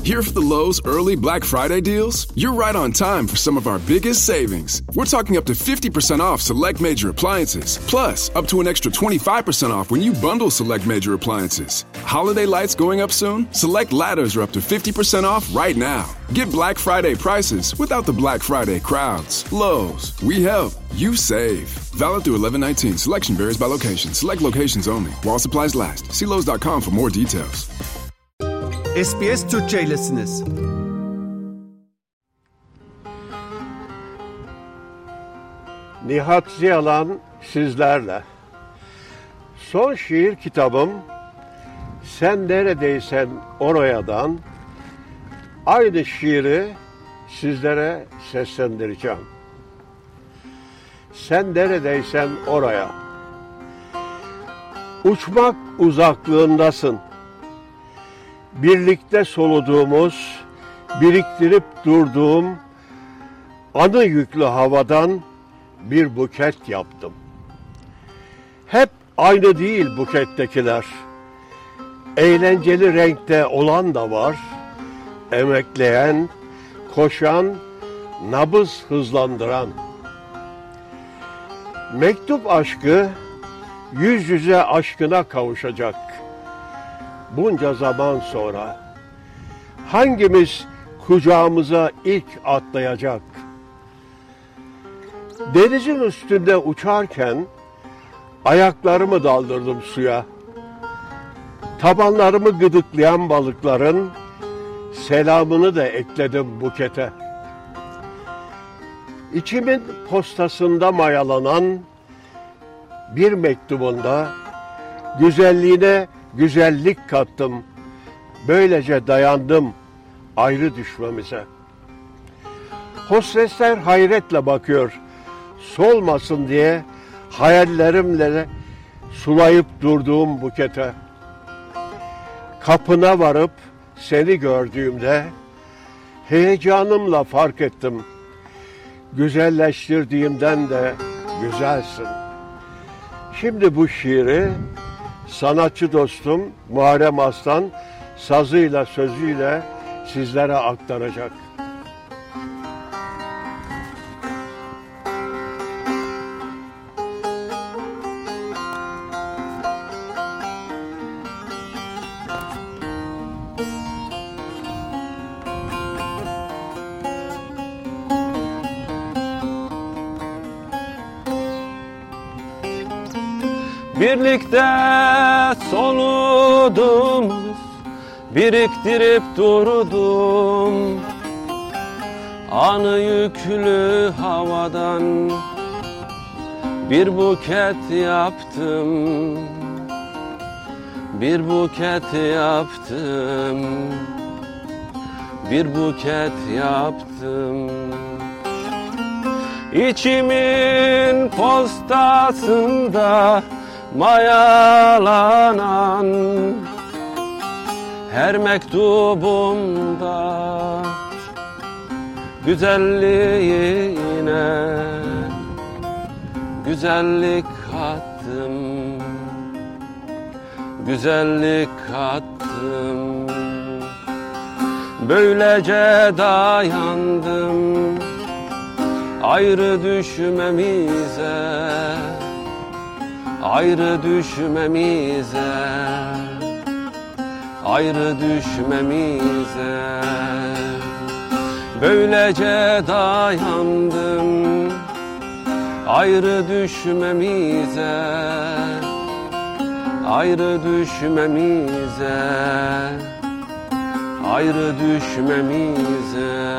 Here for the Lowe's early Black Friday deals? You're right on time for some of our biggest savings. We're talking up to 50% off select major appliances, plus up to an extra 25% off when you bundle select major appliances. Holiday lights going up soon? Select ladders are up to 50% off right now. Get Black Friday prices without the Black Friday crowds. Lowe's, we help, you save. Valid through 11/19. Selection varies by location. Select locations only. While supplies last. See Lowe's.com for more details. SBS Türkçe'ylesiniz. Nihat Ziyalan sizlerle. Son şiir kitabım Sen Neredeysen Oraya'dan aynı şiiri sizlere seslendireceğim. Sen neredeysen oraya. Uçmak uzaklığındasın. Birlikte soluduğumuz, biriktirip durduğum anı yüklü havadan bir buket yaptım. Hep aynı değil bukettekiler. Eğlenceli renkte olan da var. Emekleyen, koşan, nabız hızlandıran. Mektup aşkı yüz yüze aşkına kavuşacak. Bunca zaman sonra hangimiz kucağımıza ilk atlayacak? Denizin üstünde uçarken ayaklarımı daldırdım suya. Tabanlarımı gıdıklayan balıkların selamını da ekledim bukete. İçimin postasında mayalanan bir mektubunda güzelliğine güzellik kattım. Böylece dayandım ayrı düşmemize. Hostesler hayretle bakıyor. Solmasın diye hayallerimle sulayıp durduğum bukete. Kapına varıp seni gördüğümde heyecanımla fark ettim. Güzelleştirdiğimden de güzelsin. Şimdi bu şiiri sanatçı dostum Muharrem Aslan sazıyla sözüyle sizlere aktaracak. Birlikte soludum, biriktirip durdum. Anı yüklü havadan bir buket yaptım. Bir buket yaptım. Bir buket yaptım. İçimin postasında mayalanan her mektubumda güzelliğine güzellik kattım, güzellik kattım. Böylece dayandım ayrı düşmemize, ayrı düşmemize, ayrı düşmemize. Böylece dayandım ayrı düşmemize, ayrı düşmemize, ayrı düşmemize.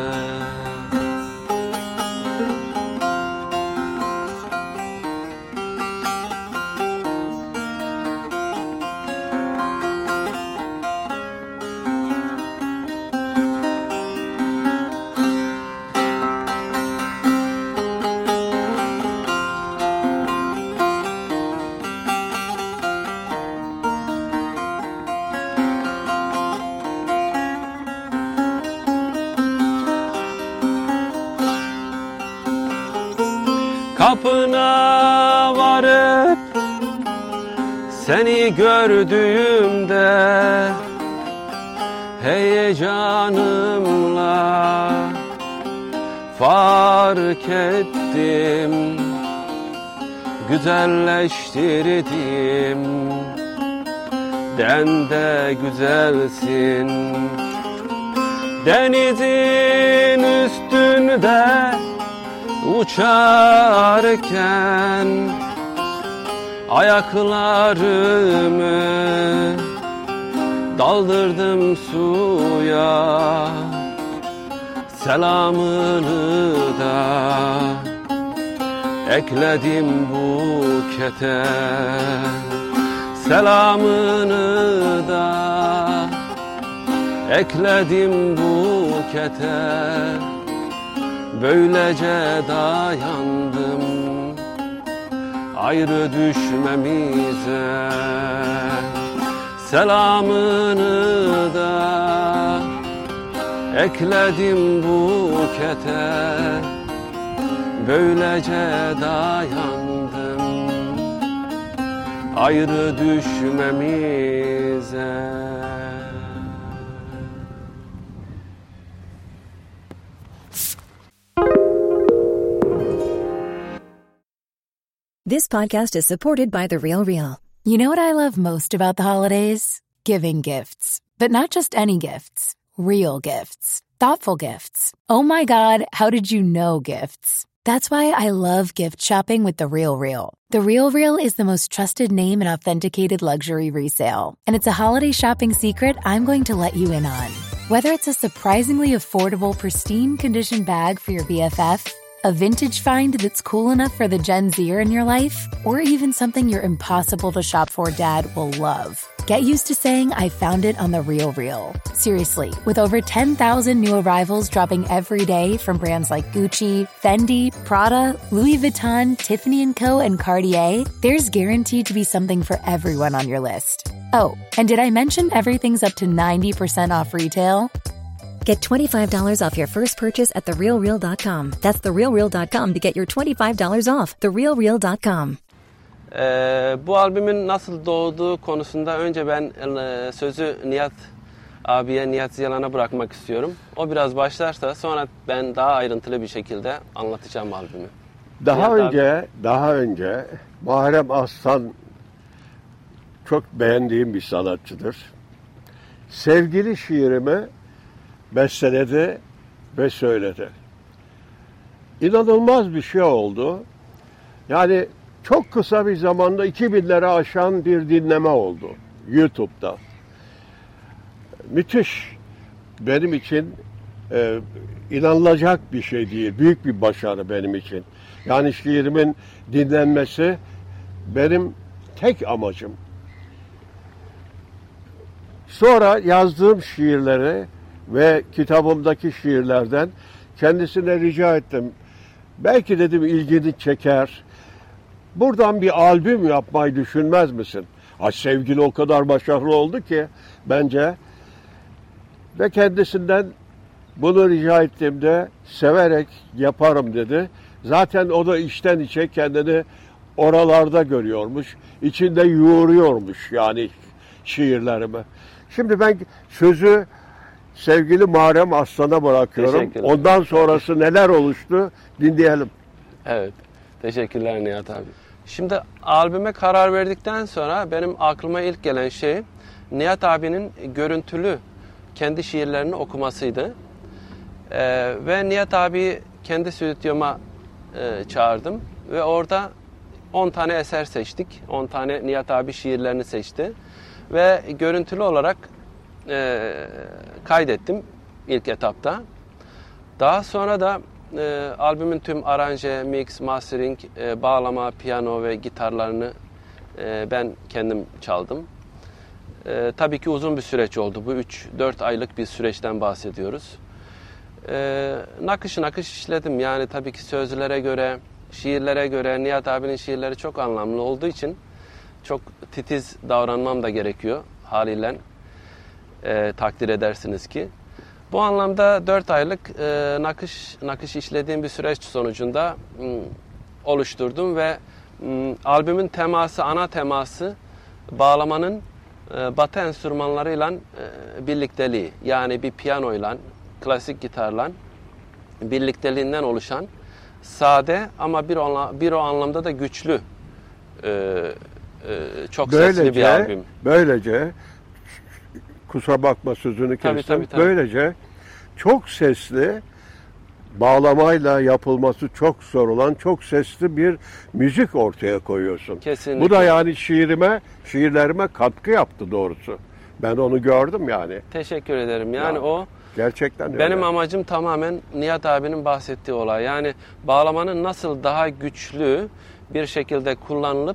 Kapına varıp seni gördüğümde heyecanımla fark ettim, güzelleştirdim, de güzelsin. Denizin üstünde uçarken ayaklarımı daldırdım suya, selamını da ekledim bukete, selamını da ekledim bukete. Böylece dayandım ayrı düşmemize, selamını da ekledim bukete. Böylece dayandım ayrı düşmemize. This podcast is supported by The Real Real. You know what I love most about the holidays? Giving gifts. But not just any gifts. Real gifts. Thoughtful gifts. Oh my God, how did you know gifts? That's why I love gift shopping with The Real Real. The Real Real is the most trusted name in authenticated luxury resale. And it's a holiday shopping secret I'm going to let you in on. Whether it's a surprisingly affordable, pristine condition bag for your BFF, a vintage find that's cool enough for the Gen Zer in your life, or even something you're impossible to shop for dad will love. Get used to saying I found it on The Real Real. Seriously, with over 10,000 new arrivals dropping every day from brands like Gucci, Fendi, Prada, Louis Vuitton, Tiffany & Co., and Cartier, there's guaranteed to be something for everyone on your list. Oh, and did I mention everything's up to 90% off retail? Get $25 off your first purchase at TheRealReal.com. That's TheRealReal.com to get your $25 off. TheRealReal.com. Bu albümün nasıl doğduğu konusunda önce ben sözü Nihat abiye, Nihat Ziyalan'a bırakmak istiyorum. O biraz başlarsa sonra ben daha ayrıntılı bir şekilde anlatacağım albümü. Daha önce Muharrem Aslan çok beğendiğim bir sanatçıdır. Sevgili şiirimi besteledi ve söyledi. İnanılmaz bir şey oldu. Yani çok kısa bir zamanda 2000'lere aşan bir dinleme oldu YouTube'da. Müthiş. Benim için inanılacak bir şey değil. Büyük bir başarı benim için. Yani şiirimin dinlenmesi benim tek amacım. Sonra yazdığım şiirleri ve kitabımdaki şiirlerden kendisine rica ettim. Belki dedim ilgini çeker. Buradan bir albüm yapmayı düşünmez misin? Sevgili o kadar başarılı oldu ki bence. Ve kendisinden bunu rica ettiğimde severek yaparım dedi. Zaten o da içten içe kendini oralarda görüyormuş. İçinde yoğuruyormuş yani şiirlerimi. Şimdi ben sözü sevgili Muharrem Aslan'a bırakıyorum. Ondan sonrası neler oluştu dinleyelim. Evet. Teşekkürler Nihat abi. Şimdi albüme karar verdikten sonra benim aklıma ilk gelen şey Nihat abinin görüntülü kendi şiirlerini okumasıydı. Ve Nihat abi kendi stüdyoma çağırdım. Ve orada 10 tane eser seçtik. 10 tane Nihat abi şiirlerini seçti. Ve görüntülü olarak kaydettim ilk etapta. Daha sonra da albümün tüm aranje, mix, mastering, bağlama, piyano ve gitarlarını ben kendim çaldım. Tabii ki uzun bir süreç oldu. Bu 3-4 aylık bir süreçten bahsediyoruz. Nakış işledim. Yani tabii ki sözlere göre, şiirlere göre Nihat abinin şiirleri çok anlamlı olduğu için çok titiz davranmam da gerekiyor haliyle. Takdir edersiniz ki. Bu anlamda 4 aylık nakış işlediğim bir süreç sonucunda oluşturdum ve albümün teması, ana teması bağlamanın Batı enstrümanlarıyla birlikteliği, yani bir piyanoyla, klasik gitarla birlikteliğinden oluşan sade ama bir o anlamda da güçlü, çok sesli bir albüm. Böylece, kusura bakma sözünü kestim, Tabii. böylece çok sesli, bağlamayla yapılması çok zor olan çok sesli bir müzik ortaya koyuyorsun. Kesinlikle. Bu da yani şiirlerime katkı yaptı doğrusu. Ben onu gördüm yani. Teşekkür ederim. Yani o gerçekten öyle. benim amacım tamamen Nihat abinin bahsettiği olay. Yani bağlamanın nasıl daha güçlü bir şekilde kullanılıp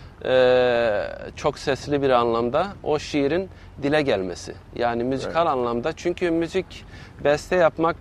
çok sesli bir anlamda o şiirin dile gelmesi. Yani müzikal anlamda. Çünkü müzik, beste yapmak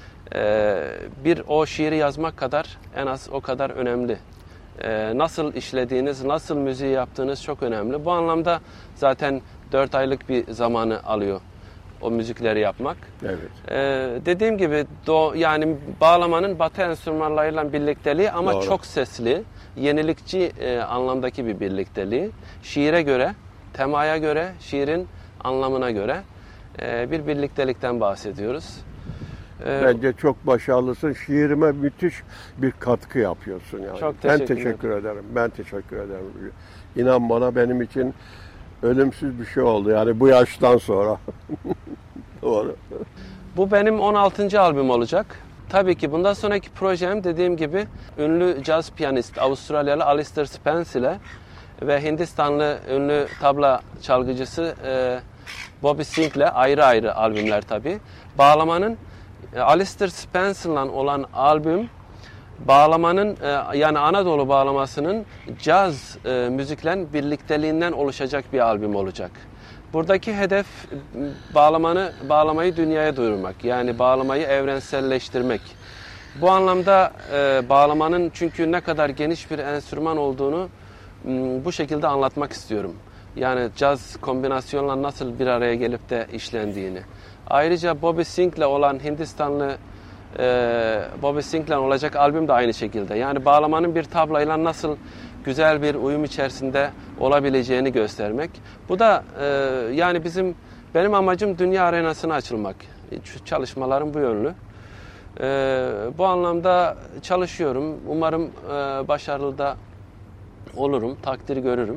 bir o şiiri yazmak kadar, en az o kadar önemli. Nasıl işlediğiniz, nasıl müziği yaptığınız çok önemli. Bu anlamda zaten 4 aylık bir zamanı alıyor o müzikleri yapmak. Evet. Dediğim gibi yani bağlamanın Batı enstrümanlarıyla birlikteliği ama Doğru. çok sesli, yenilikçi anlamdaki bir birlikteliği. Şiire göre, temaya göre, şiirin anlamına göre bir birliktelikten bahsediyoruz. Bence çok başarılısın. Şiirime müthiş bir katkı yapıyorsun yani. Çok teşekkür ederim. Ben teşekkür ederim. İnan bana, benim için ölümsüz bir şey oldu yani bu yaştan sonra. Doğru. Bu benim 16. albüm olacak. Tabii ki bundan sonraki projem, dediğim gibi, ünlü caz piyanist Avustralyalı Alistair Spence ile ve Hindistanlı ünlü tabla çalgıcısı Bobby Singh ile ayrı ayrı albümler tabii. Bağlamanın Alistair Spence'la olan albüm, bağlamanın yani Anadolu bağlamasının caz müzikle birlikteliğinden oluşacak bir albüm olacak. Buradaki hedef bağlamayı dünyaya duyurmak. Yani bağlamayı evrenselleştirmek. Bu anlamda bağlamanın çünkü ne kadar geniş bir enstrüman olduğunu bu şekilde anlatmak istiyorum. Yani caz kombinasyonla nasıl bir araya gelip de işlendiğini. Ayrıca Bobby Singh'le olan Hindistanlı Bobby Singh'le olacak albüm de aynı şekilde. Yani bağlamanın bir tablayla nasıl güzel bir uyum içerisinde olabileceğini göstermek. Bu da yani benim amacım dünya arenasına açılmak. Çalışmalarım bu yönlü. Bu anlamda çalışıyorum. Umarım başarılı da olurum, takdir görürüm.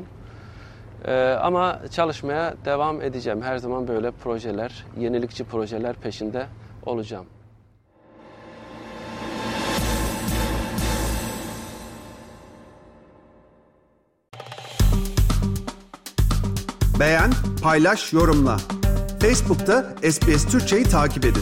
Ama çalışmaya devam edeceğim. Her zaman böyle projeler, yenilikçi projeler peşinde olacağım. Beğen, paylaş, yorumla. Facebook'ta SBS Türkçe'yi takip edin.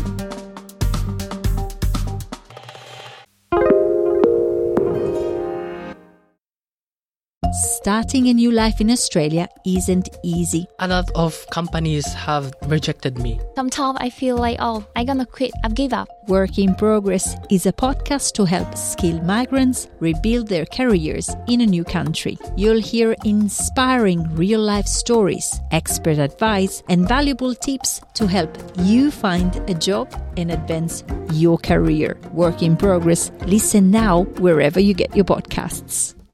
Starting a new life in Australia isn't easy. A lot of companies have rejected me. Sometimes I feel like, I'm gonna quit, I've give up. Work in Progress is a podcast to help skilled migrants rebuild their careers in a new country. You'll hear inspiring real-life stories, expert advice, and valuable tips to help you find a job and advance your career. Work in Progress. Listen now wherever you get your podcasts.